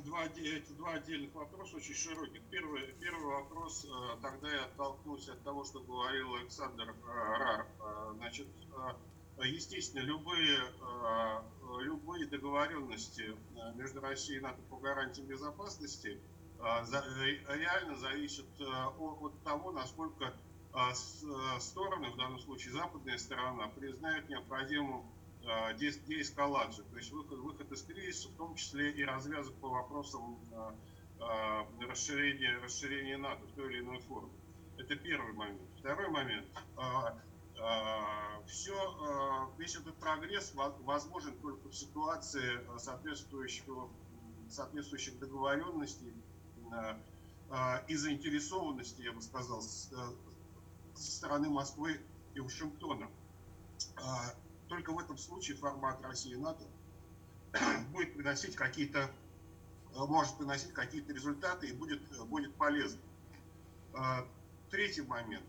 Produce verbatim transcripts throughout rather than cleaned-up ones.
два, эти два отдельных вопроса очень широких. Первый, первый вопрос, тогда я оттолкнусь от того, что говорил Александр Рар. Значит, естественно, любые, любые договоренности между Россией и НАТО по гарантиям безопасности реально зависят от того, насколько стороны, в данном случае западная сторона, признают необходимым деэскалацию, то есть выход, выход из кризиса, в том числе и развязок по вопросам расширения, расширения НАТО в той или иной форме. Это первый момент. Второй момент. Все, весь этот прогресс возможен только в ситуации соответствующих, соответствующих договоренностей и заинтересованности, я бы сказал, со стороны Москвы и Вашингтона. Только в этом случае формат России и НАТО будет приносить какие-то, может приносить какие-то результаты и будет, будет полезно. Третий момент.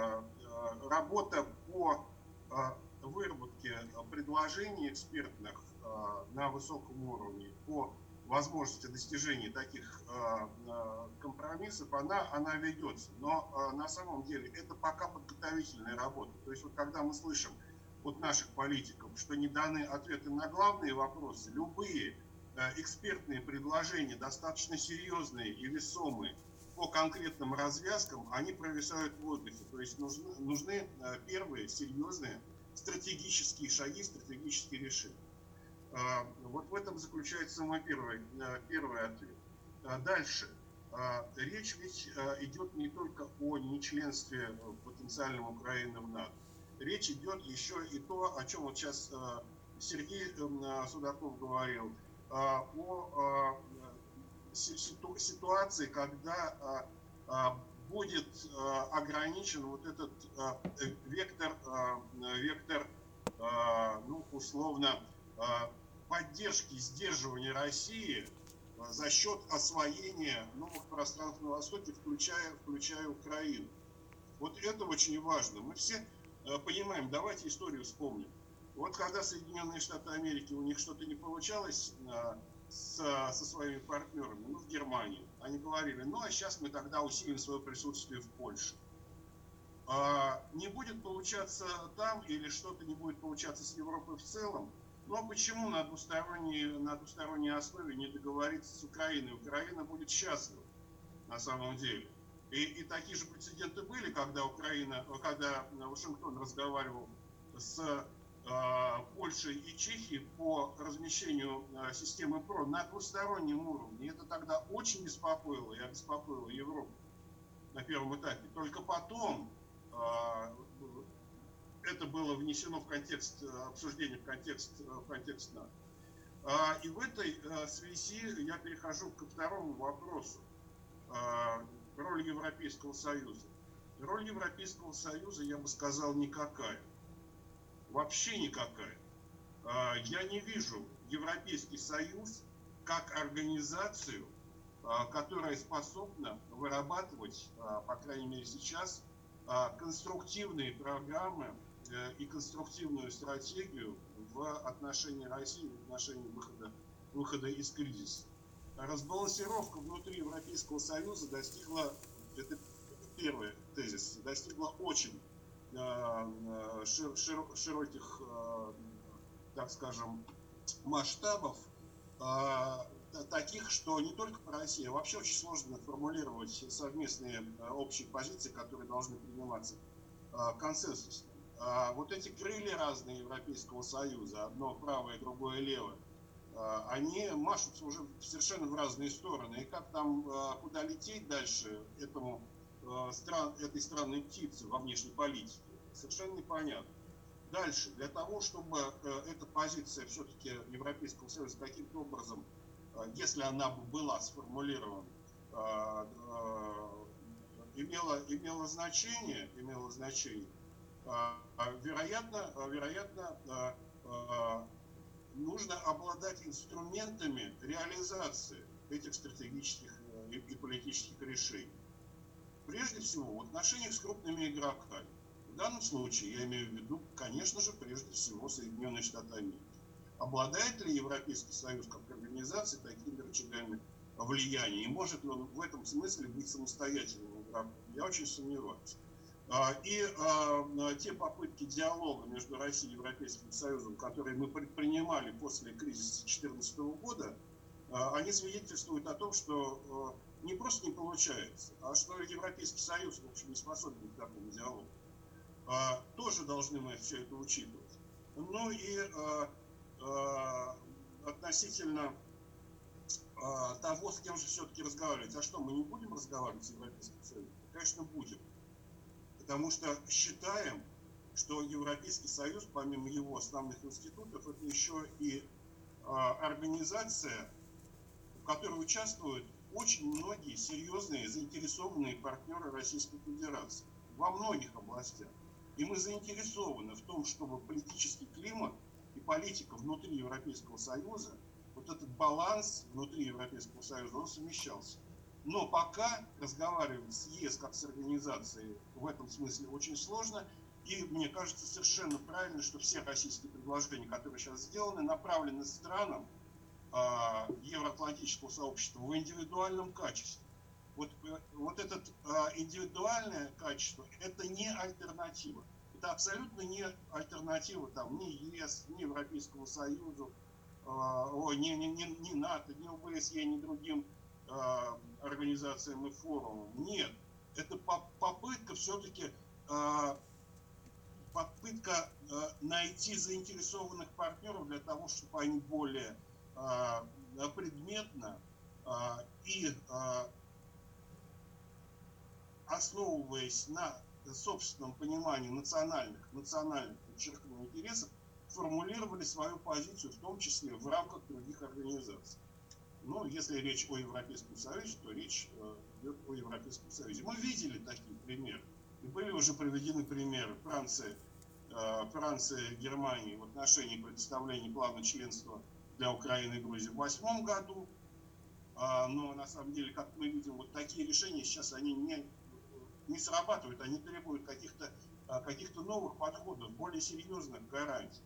Работа по выработке предложений экспертных на высоком уровне по возможности достижения таких компромиссов, она, она ведется. Но на самом деле это пока подготовительная работа. То есть вот когда мы слышим от наших политиков, что не даны ответы на главные вопросы, любые экспертные предложения, достаточно серьезные и весомые по конкретным развязкам, они провисают в воздухе. То есть нужны, нужны первые серьезные стратегические шаги, стратегические решения. Вот в этом заключается мой первый, первый ответ. Дальше. Речь ведь идет не только о нечленстве потенциальном Украины в НАТО. Речь идет еще и то, о чем вот сейчас Сергей Судаков говорил, о ситуации, когда будет ограничен вот этот вектор, вектор, ну, условно, поддержки, сдерживания России за счет освоения новых пространств на Востоке, включая, включая Украину. Вот это очень важно. Мы все понимаем, давайте историю вспомним. Вот когда Соединенные Штаты Америки, у них что-то не получалось со, со своими партнерами, ну, в Германии, они говорили, ну, а сейчас мы тогда усилим свое присутствие в Польше. А, не будет получаться там или что-то не будет получаться с Европой в целом, но почему на двусторонней, на двусторонней основе не договориться с Украиной? Украина будет счастлива на самом деле. И, и такие же прецеденты были, когда Украина, когда Вашингтон разговаривал с э, Польшей и Чехией по размещению э, системы ПРО на двустороннем уровне. И это тогда очень беспокоило и обеспокоило Европу на первом этапе. Только потом э, это было внесено в контекст обсуждения, в контекст, в контекст НАТО. Э, и в этой э, связи я перехожу ко второму вопросу. Э, роль Европейского Союза. Роль Европейского Союза, я бы сказал, никакая. Вообще никакая. Я не вижу Европейский Союз как организацию, которая способна вырабатывать, по крайней мере сейчас, конструктивные программы и конструктивную стратегию в отношении России, в отношении выхода, выхода из кризиса. Разбалансировка внутри Европейского Союза достигла, это первый тезис, достигла очень э, шир, шир, широких, э, так скажем, масштабов, э, таких, что не только по России, а вообще очень сложно формулировать совместные э, общие позиции, которые должны приниматься э, консенсусно. Э, вот эти крылья разные Европейского Союза, одно правое, другое левое, они машутся уже совершенно в разные стороны. И как там, куда лететь дальше этому, этой странной птице во внешней политике, совершенно непонятно. Дальше, для того, чтобы эта позиция все-таки Европейского Союза каким-то образом, если она бы была сформулирована, имела, имела значение, имела значение, вероятно, вероятно, нужно обладать инструментами реализации этих стратегических и политических решений. Прежде всего, в отношениях с крупными игроками. В данном случае я имею в виду, конечно же, прежде всего Соединенные Штаты Америки. Обладает ли Европейский Союз как организация такими рычагами влияния, и может ли он в этом смысле быть самостоятельным игроком. Я очень сомневаюсь. И те попытки диалога между Россией и Европейским Союзом, которые мы предпринимали после кризиса две тысячи четырнадцатого года, они свидетельствуют о том, что не просто не получается, а что Европейский Союз, в общем, не способен к такому диалогу. Тоже должны мы все это учитывать. Ну и относительно того, с кем же все-таки разговаривать. А что, мы не будем разговаривать с Европейским Союзом? Конечно, будем. Потому что считаем, что Европейский Союз, помимо его основных институтов, это еще и организация, в которой участвуют очень многие серьезные заинтересованные партнеры Российской Федерации во многих областях. И мы заинтересованы в том, чтобы политический климат и политика внутри Европейского Союза, вот этот баланс внутри Европейского Союза, он совмещался. Но пока разговаривать с ЕС как с организацией в этом смысле очень сложно. И мне кажется совершенно правильно, что все российские предложения, которые сейчас сделаны, направлены странам э, евроатлантического сообщества в индивидуальном качестве. Вот, вот это э, индивидуальное качество – это не альтернатива. Это абсолютно не альтернатива там, ни ЕС, ни Европейскому Союзу, э, о, ни, ни, ни, ни НАТО, ни ОБСЕ, ни другим э, организациям и форумам. Нет. Это попытка все-таки э, попытка э, найти заинтересованных партнеров для того, чтобы они более э, предметно э, и э, основываясь на собственном понимании национальных, национальных подчеркну, интересов, формулировали свою позицию, в том числе в рамках других организаций. Но если речь о Европейском Союзе, то речь идет о Европейском Союзе. Мы видели такие примеры. И были уже приведены примеры Франции, Франции, Германии в отношении предоставления плана членства для Украины и Грузии в две тысячи восьмом году. Но на самом деле, как мы видим, вот такие решения сейчас они не, не срабатывают, они требуют каких-то каких-то новых подходов, более серьезных гарантий.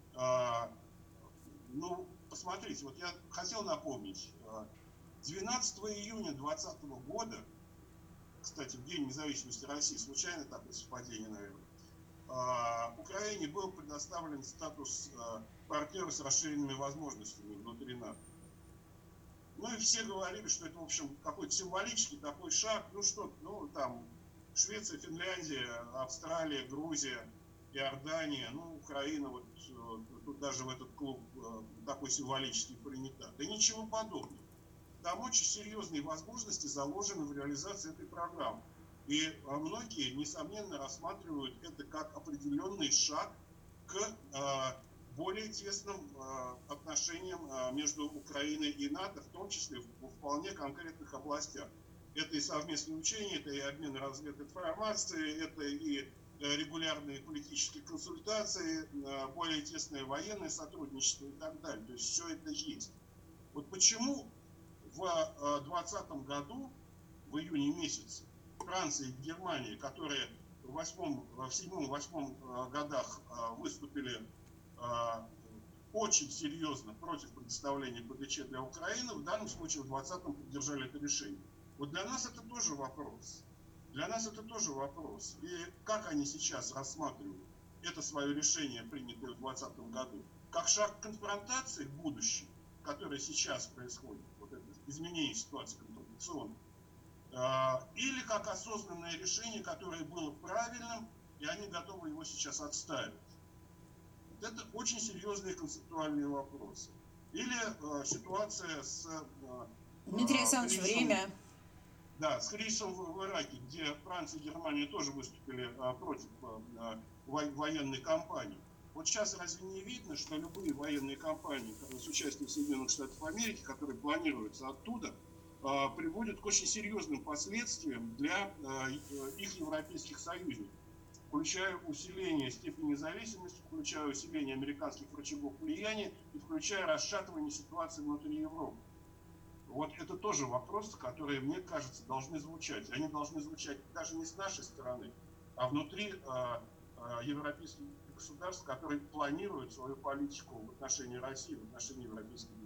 Ну, посмотрите, вот я хотел напомнить, двенадцатого июня две тысячи двадцатого года, кстати, в День независимости России, случайно такое совпадение, наверное, Украине был предоставлен статус партнера с расширенными возможностями внутри НАТО. Ну и все говорили, что это, в общем, какой-то символический такой шаг. Ну что, ну там Швеция, Финляндия, Австралия, Грузия, Иордания, ну Украина, вот тут даже в этот клуб такой символический принята. Да ничего подобного. Там очень серьезные возможности заложены в реализации этой программы. И многие, несомненно, рассматривают это как определенный шаг к более тесным отношениям между Украиной и НАТО, в том числе в вполне конкретных областях. Это и совместные учения, это и обмен развединформацией, это и регулярные политические консультации, более тесное военное сотрудничество и так далее. То есть все это есть. Вот почему в двадцатом году, в июне месяце, Франция и Германия, которые в восьмом, в седьмом-восьмом годах выступили очень серьезно против предоставления ПДЧ для Украины, в данном случае в двадцатом поддержали это решение. Вот для нас это тоже вопрос. Для нас это тоже вопрос. И как они сейчас рассматривают это свое решение, принятое в двадцатом году, как шаг к конфронтации в будущем, которое сейчас происходит, вот это изменение ситуации конфронтационной, или как осознанное решение, которое было правильным, и они готовы его сейчас отставить. Это очень серьезные концептуальные вопросы. Или э, ситуация с... Э, Дмитрий Александрович, кризисом, время. Да, с кризисом в, в Ираке, где Франция и Германия тоже выступили э, против э, военной кампании. Вот сейчас разве не видно, что любые военные кампании с участием Соединенных Штатов Америки, которые планируются оттуда, э, приводят к очень серьезным последствиям для э, их европейских союзников, включая усиление степени зависимости, включая усиление американских рычагов влияния и включая расшатывание ситуации внутри Европы. Вот это тоже вопросы, которые, мне кажется, должны звучать. Они должны звучать даже не с нашей стороны, а внутри э, э, европейских государств, которые планируют свою политику в отношении России, в отношении Европейского